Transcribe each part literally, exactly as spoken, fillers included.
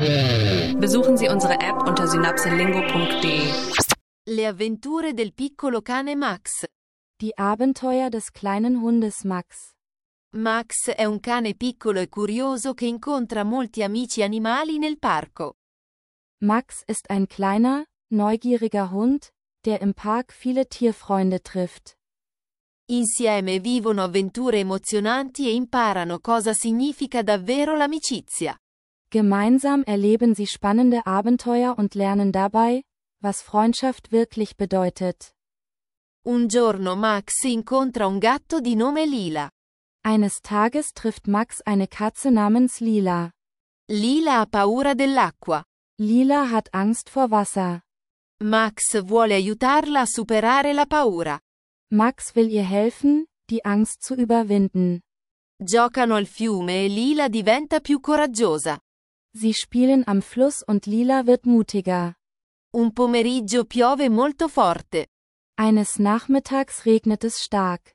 Besuchen Sie unsere App unter synapselingo punkt de. Le avventure del piccolo cane Max. Die Abenteuer des kleinen Hundes Max. Max è un cane piccolo e curioso che incontra molti amici animali nel parco. Max ist ein kleiner, neugieriger Hund, der im Park viele Tierfreunde trifft. Insieme vivono avventure emozionanti e imparano cosa significa davvero l'amicizia. Gemeinsam erleben sie spannende Abenteuer und lernen dabei, was Freundschaft wirklich bedeutet. Un giorno Max incontra un gatto di nome Lila. Eines Tages trifft Max eine Katze namens Lila. Lila ha paura dell'acqua. Lila hat Angst vor Wasser. Max vuole aiutarla a superare la paura. Max will ihr helfen, die Angst zu überwinden. Giocano al fiume e Lila diventa più coraggiosa. Sie spielen am Fluss und Lila wird mutiger. Un pomeriggio piove molto forte. Eines Nachmittags regnet es stark.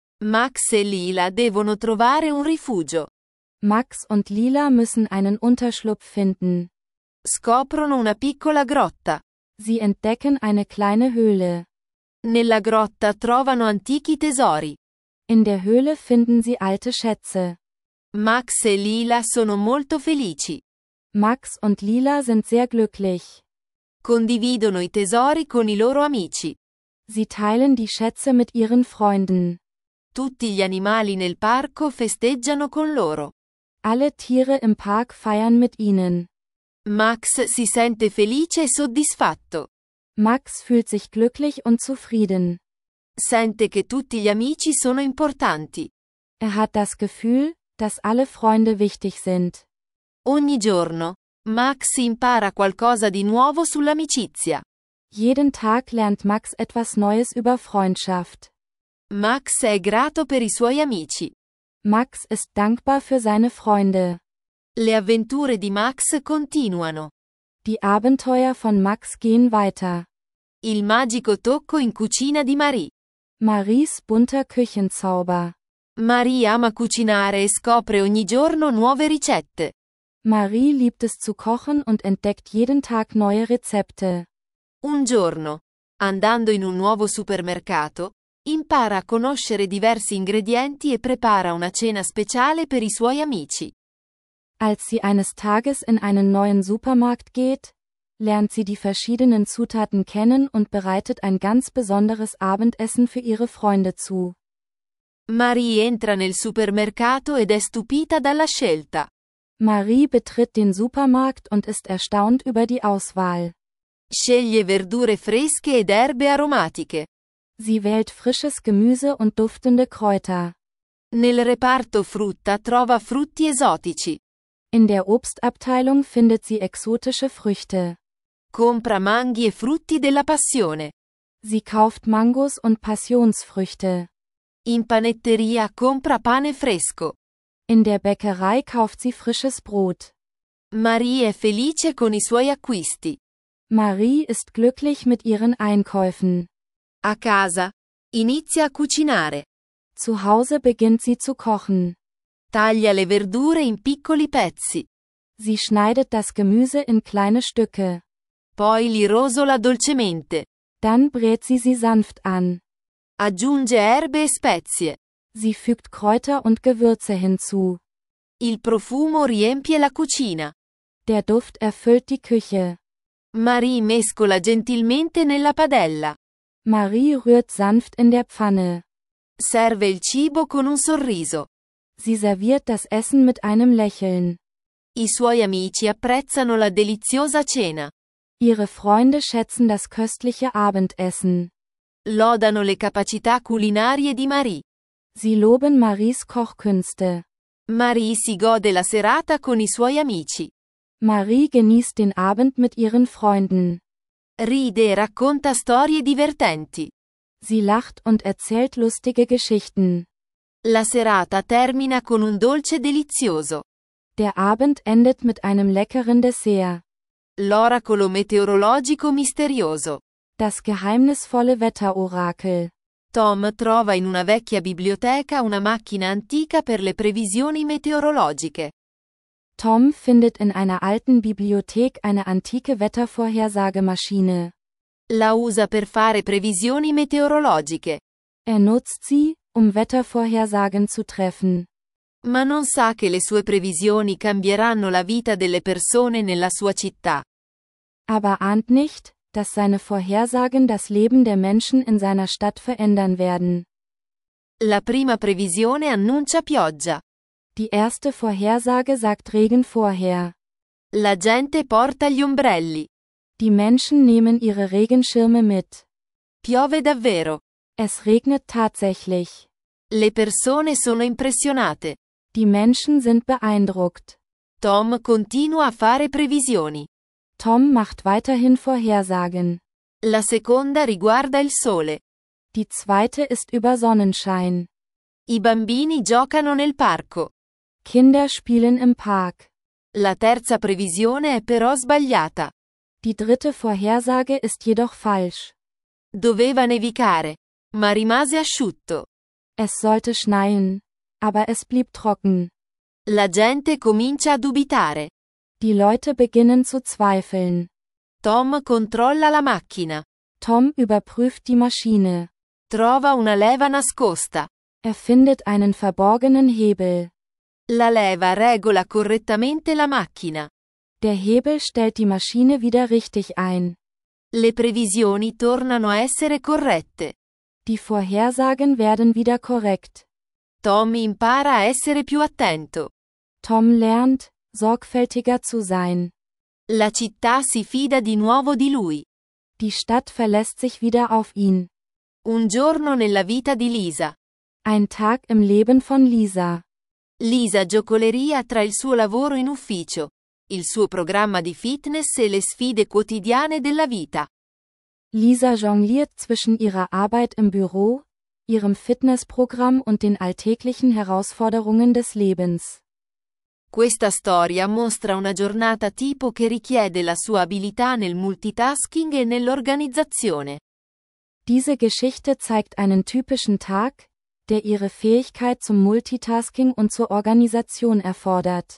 Max e Lila devono trovare un rifugio. Max und Lila müssen einen Unterschlupf finden. Scoprono una piccola grotta. Sie entdecken eine kleine Höhle. Nella grotta trovano antichi tesori. In der Höhle finden sie alte Schätze. Max e Lila sono molto felici. Max und Lila sind sehr glücklich. Condividono i tesori con i loro amici. Sie teilen die Schätze mit ihren Freunden. Tutti gli animali nel parco festeggiano con loro. Alle Tiere im Park feiern mit ihnen. Max si sente felice e soddisfatto. Max fühlt sich glücklich und zufrieden. Sente che tutti gli amici sono importanti. Er hat das Gefühl, dass alle Freunde wichtig sind. Ogni giorno, Max impara qualcosa di nuovo sull'amicizia. Jeden Tag lernt Max etwas Neues über Freundschaft. Max è grato per i suoi amici. Max ist dankbar für seine Freunde. Le avventure di Max continuano. Die Abenteuer von Max gehen weiter. Il magico tocco in cucina di Marie. Maries bunter Küchenzauber. Marie ama cucinare e scopre ogni giorno nuove ricette. Marie liebt es zu kochen und entdeckt jeden Tag neue Rezepte. Un giorno, andando in un nuovo supermercato, impara a conoscere diversi ingredienti e prepara una cena speciale per i suoi amici. Als sie eines Tages in einen neuen Supermarkt geht, lernt sie die verschiedenen Zutaten kennen und bereitet ein ganz besonderes Abendessen für ihre Freunde zu. Marie entra nel supermercato ed è stupita dalla scelta. Marie betritt den Supermarkt und ist erstaunt über die Auswahl. Sceglie verdure fresche ed erbe aromatiche. Sie wählt frisches Gemüse und duftende Kräuter. Nel reparto frutta trova frutti esotici. In der Obstabteilung findet sie exotische Früchte. Compra manghi e frutti della passione. Sie kauft Mangos und Passionsfrüchte. In panetteria compra pane fresco. In der Bäckerei kauft sie frisches Brot. Marie è felice con i suoi acquisti. Marie ist glücklich mit ihren Einkäufen. A casa, inizia a cucinare. Zu Hause beginnt sie zu kochen. Taglia le verdure in piccoli pezzi. Sie schneidet das Gemüse in kleine Stücke. Poi li rosola dolcemente. Dann brät sie sie sanft an. Aggiunge erbe e spezie. Sie fügt Kräuter und Gewürze hinzu. Il profumo riempie la cucina. Der Duft erfüllt die Küche. Marie mescola gentilmente nella padella. Marie rührt sanft in der Pfanne. Serve il cibo con un sorriso. Sie serviert das Essen mit einem Lächeln. I suoi amici apprezzano la deliziosa cena. Ihre Freunde schätzen das köstliche Abendessen. Lodano le capacità culinarie di Marie. Sie loben Maries Kochkünste. Marie si gode la serata con i suoi amici. Marie genießt den Abend mit ihren Freunden. Ride e racconta storie divertenti. Sie lacht und erzählt lustige Geschichten. La serata termina con un dolce delizioso. Der Abend endet mit einem leckeren Dessert. L'oracolo meteorologico misterioso. Das geheimnisvolle Wetterorakel. Tom trova in una vecchia biblioteca una macchina antica per le previsioni meteorologiche. Tom findet in einer alten Bibliothek eine antike Wettervorhersagemaschine. La usa per fare previsioni meteorologiche. Er nutzt sie, um Wettervorhersagen zu treffen. Ma non sa che le sue previsioni cambieranno la vita delle persone nella sua città. Aber ahnt nicht, dass seine Vorhersagen das Leben der Menschen in seiner Stadt verändern werden. La prima previsione annuncia pioggia. Die erste Vorhersage sagt Regen vorher. La gente porta gli ombrelli. Die Menschen nehmen ihre Regenschirme mit. Piove davvero. Es regnet tatsächlich. Le persone sono impressionate. Die Menschen sind beeindruckt. Tom continua a fare previsioni. Tom macht weiterhin Vorhersagen. La seconda riguarda il sole. Die zweite ist über Sonnenschein. I bambini giocano nel parco. Kinder spielen im Park. La terza previsione è però sbagliata. Die dritte Vorhersage ist jedoch falsch. Doveva nevicare, ma rimase asciutto. Es sollte schneien, aber es blieb trocken. La gente comincia a dubitare. Die Leute beginnen zu zweifeln. Tom controlla la macchina. Tom überprüft die Maschine. Trova una leva nascosta. Er findet einen verborgenen Hebel. La leva regola correttamente la macchina. Der Hebel stellt die Maschine wieder richtig ein. Le previsioni tornano a essere corrette. Die Vorhersagen werden wieder korrekt. Tom impara a essere più attento. Tom lernt, sorgfältiger zu sein. La città si fida di nuovo di lui. Die Stadt verlässt sich wieder auf ihn. Un giorno nella vita di Lisa. Ein Tag im Leben von Lisa. Lisa giocoleria tra il suo lavoro in ufficio, il suo programma di fitness e le sfide quotidiane della vita. Lisa jongliert zwischen ihrer Arbeit im Büro, ihrem Fitnessprogramm und den alltäglichen Herausforderungen des Lebens. Questa storia mostra una giornata tipo che richiede la sua abilità nel multitasking e nell'organizzazione. Diese Geschichte zeigt einen typischen Tag, der ihre Fähigkeit zum Multitasking und zur Organisation erfordert.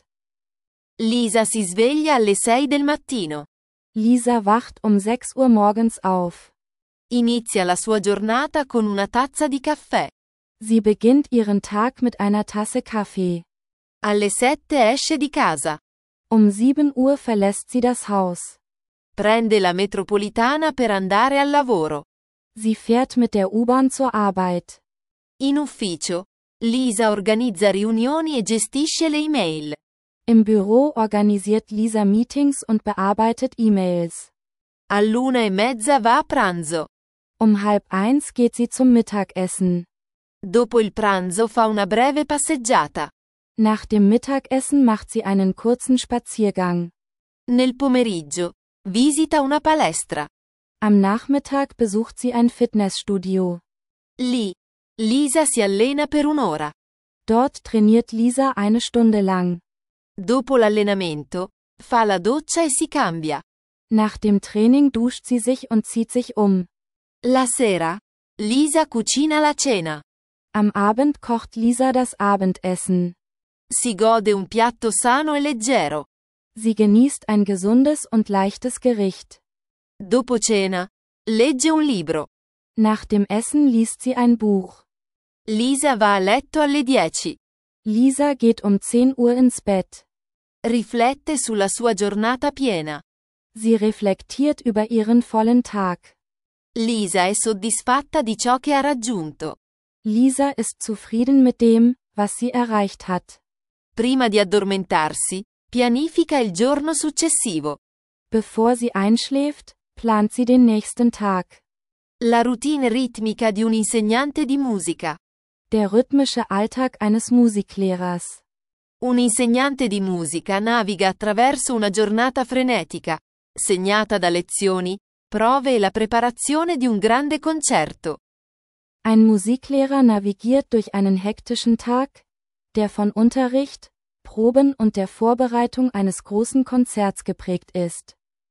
Lisa si sveglia alle sei del mattino. Lisa wacht um sechs Uhr morgens auf. Inizia la sua giornata con una tazza di caffè. Sie beginnt ihren Tag mit einer Tasse Kaffee. Alle sette esce di casa. Um sieben Uhr verlässt sie das Haus. Prende la metropolitana per andare al lavoro. Sie fährt mit der U-Bahn zur Arbeit. In ufficio, Lisa organizza riunioni e gestisce le email. Im Büro organisiert Lisa Meetings und bearbeitet E-Mails. All'una e mezza va a pranzo. Um halb eins geht sie zum Mittagessen. Dopo il pranzo fa una breve passeggiata. Nach dem Mittagessen macht sie einen kurzen Spaziergang. Nel pomeriggio, visita una palestra. Am Nachmittag besucht sie ein Fitnessstudio. Lì, Lisa si allena per un'ora. Dort trainiert Lisa eine Stunde lang. Dopo l'allenamento, fa la doccia e si cambia. Nach dem Training duscht sie sich und zieht sich um. La sera, Lisa cucina la cena. Am Abend kocht Lisa das Abendessen. Si gode un piatto sano e leggero. Sie genießt ein gesundes und leichtes Gericht. Dopo cena, legge un libro. Nach dem Essen liest sie ein Buch. Lisa va a letto alle dieci. Lisa geht um zehn Uhr ins Bett. Riflette sulla sua giornata piena. Sie reflektiert über ihren vollen Tag. Lisa è soddisfatta di ciò che ha raggiunto. Lisa ist zufrieden mit dem, was sie erreicht hat. Prima di addormentarsi, pianifica il giorno successivo. Bevor sie einschläft, plant sie den nächsten Tag. La routine ritmica di un insegnante di musica. Der rhythmische Alltag eines Musiklehrers. Un insegnante di musica naviga attraverso una giornata frenetica, segnata da lezioni, prove e la preparazione di un grande concerto. Ein Musiklehrer navigiert durch einen hektischen Tag, der von Unterricht, Proben und der Vorbereitung eines großen Konzerts geprägt ist.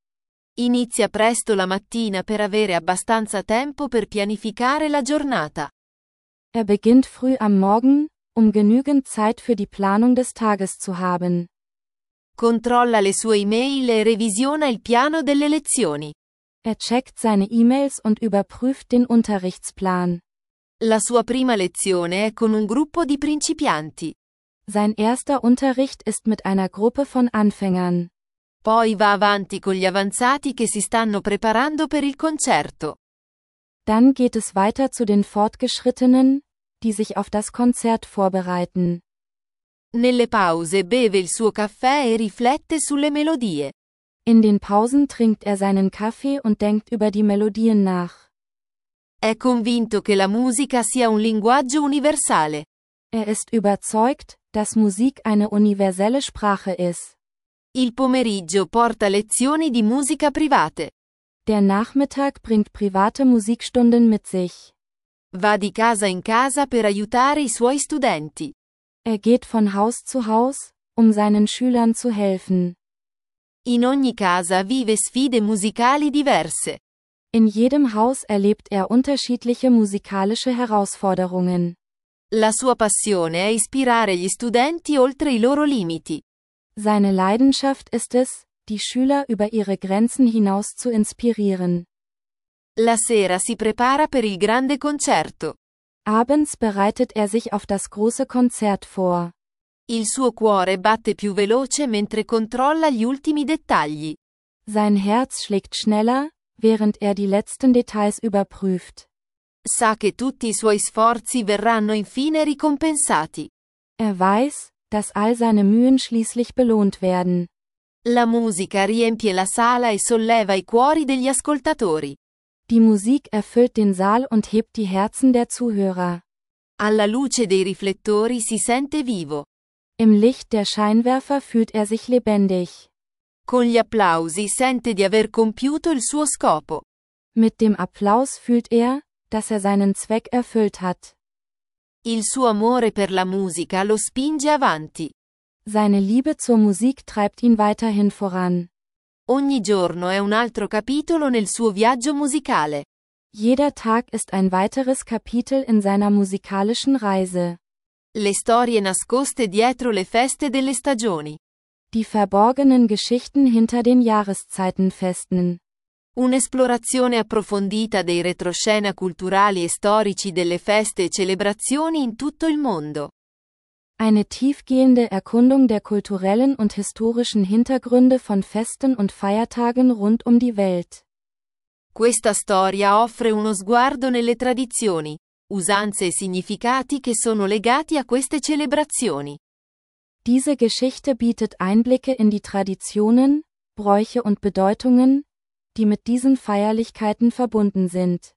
Inizia presto la mattina per avere abbastanza tempo per pianificare la giornata. Er beginnt früh am Morgen, um genügend Zeit für die Planung des Tages zu haben. Controlla le sue email e revisiona il piano delle lezioni. Er checkt seine E-Mails und überprüft den Unterrichtsplan. La sua prima lezione è con un gruppo di principianti. Sein erster Unterricht ist mit einer Gruppe von Anfängern. Poi va avanti con gli avanzati che si stanno preparando per il concerto. Dann geht es weiter zu den Fortgeschrittenen, die sich auf das Konzert vorbereiten. Nelle pause beve il suo caffè e riflette sulle melodie. In den Pausen trinkt er seinen Kaffee und denkt über die Melodien nach. È convinto che la musica sia un linguaggio universale. Er ist überzeugt, dass Musik eine universelle Sprache ist. Il pomeriggio porta lezioni di musica private. Der Nachmittag bringt private Musikstunden mit sich. Va di casa in casa per aiutare i suoi studenti. Er geht von Haus zu Haus, um seinen Schülern zu helfen. In ogni casa vive sfide musicali diverse. In jedem Haus erlebt er unterschiedliche musikalische Herausforderungen. La sua passione è ispirare gli studenti oltre i loro limiti. Seine Leidenschaft ist es, die Schüler über ihre Grenzen hinaus zu inspirieren. La sera si prepara per il grande concerto. Abends bereitet er sich auf das große Konzert vor. Il suo cuore batte più veloce mentre controlla gli ultimi dettagli. Sein Herz schlägt schneller, während er die letzten Details überprüft. Sa che tutti i suoi sforzi verranno infine ricompensati. Er weiß, dass all seine Mühen schließlich belohnt werden. La musica riempie la sala e solleva i cuori degli ascoltatori. Die Musik erfüllt den Saal und hebt die Herzen der Zuhörer. Alla luce dei riflettori si sente vivo. Im Licht der Scheinwerfer fühlt er sich lebendig. Con gli applausi sente di aver compiuto il suo scopo. Mit dem Applaus fühlt er, dass er seinen Zweck erfüllt hat. Il suo amore per la musica lo spinge avanti. Seine Liebe zur Musik treibt ihn weiterhin voran. Ogni giorno è un altro capitolo nel suo viaggio musicale. Jeder Tag ist ein weiteres Kapitel in seiner musikalischen Reise. Le storie nascoste dietro le feste delle stagioni. Die verborgenen Geschichten hinter den Jahreszeitenfesten. Un'esplorazione approfondita dei retroscena culturali e storici delle feste e celebrazioni in tutto il mondo. Eine tiefgehende Erkundung der kulturellen und historischen Hintergründe von Festen und Feiertagen rund um die Welt. Questa storia offre uno sguardo nelle tradizioni, usanze e significati che sono legati a queste celebrazioni. Diese Geschichte bietet Einblicke in die Traditionen, Bräuche und Bedeutungen, die mit diesen Feierlichkeiten verbunden sind.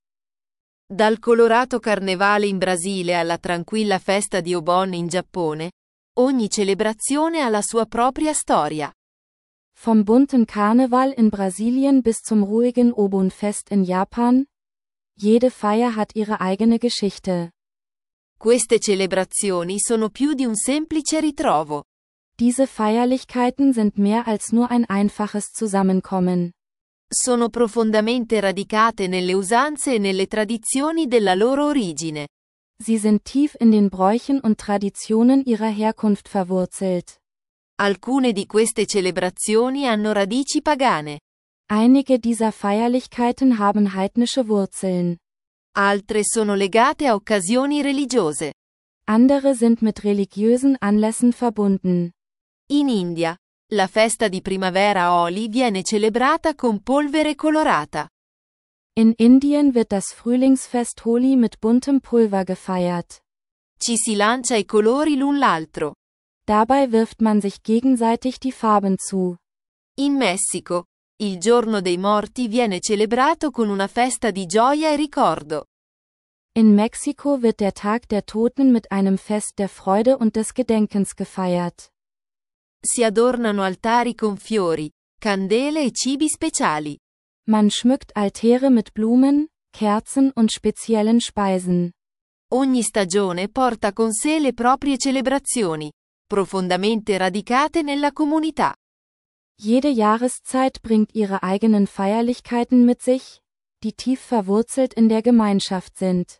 Dal colorato carnevale in Brasile alla tranquilla festa di Obon in Giappone, ogni celebrazione ha la sua propria storia. Vom bunten Karneval in Brasilien bis zum ruhigen Obon-Fest in Japan, jede Feier hat ihre eigene Geschichte. Queste celebrazioni sono più di un semplice ritrovo. Diese Feierlichkeiten sind mehr als nur ein einfaches Zusammenkommen. Sono profondamente radicate nelle usanze e nelle tradizioni della loro origine. Sie sind tief in den Bräuchen und Traditionen ihrer Herkunft verwurzelt. Alcune di queste celebrazioni hanno radici pagane. Einige dieser Feierlichkeiten haben heidnische Wurzeln. Altre sono legate a occasioni religiose. Andere sind mit religiösen Anlässen verbunden. In India, la festa di primavera Holi viene celebrata con polvere colorata. In Indien wird das Frühlingsfest Holi mit buntem Pulver gefeiert. Ci si lancia i colori l'un l'altro. Dabei wirft man sich gegenseitig die Farben zu. In Messico, il giorno dei morti viene celebrato con una festa di gioia e ricordo. In Mexiko wird der Tag der Toten mit einem Fest der Freude und des Gedenkens gefeiert. Si adornano altari con fiori, candele e cibi speciali. Man schmückt Altäre mit Blumen, Kerzen und speziellen Speisen. Ogni stagione porta con sé le proprie celebrazioni, profondamente radicate nella comunità. Jede Jahreszeit bringt ihre eigenen Feierlichkeiten mit sich, die tief verwurzelt in der Gemeinschaft sind.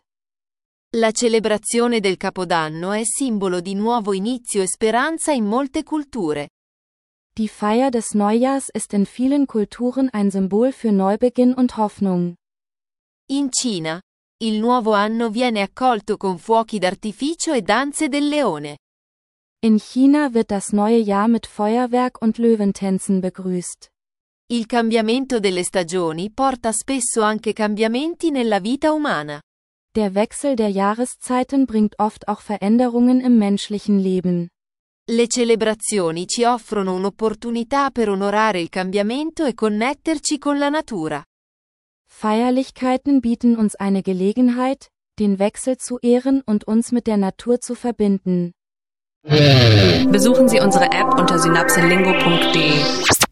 La celebrazione del Capodanno è simbolo di nuovo inizio e speranza in molte culture. Die Feier des Neujahrs ist in vielen Kulturen ein Symbol für Neubeginn und Hoffnung. In Cina, il nuovo anno viene accolto con fuochi d'artificio e danze del leone. In China wird das neue Jahr mit Feuerwerk und Löwentänzen begrüßt. Il cambiamento delle stagioni porta spesso anche cambiamenti nella vita umana. Der Wechsel der Jahreszeiten bringt oft auch Veränderungen im menschlichen Leben. Le celebrazioni ci offrono un'opportunità per onorare il cambiamento e connetterci con la natura. Feierlichkeiten bieten uns eine Gelegenheit, den Wechsel zu ehren und uns mit der Natur zu verbinden. Besuchen Sie unsere App unter synapselingo punkt de.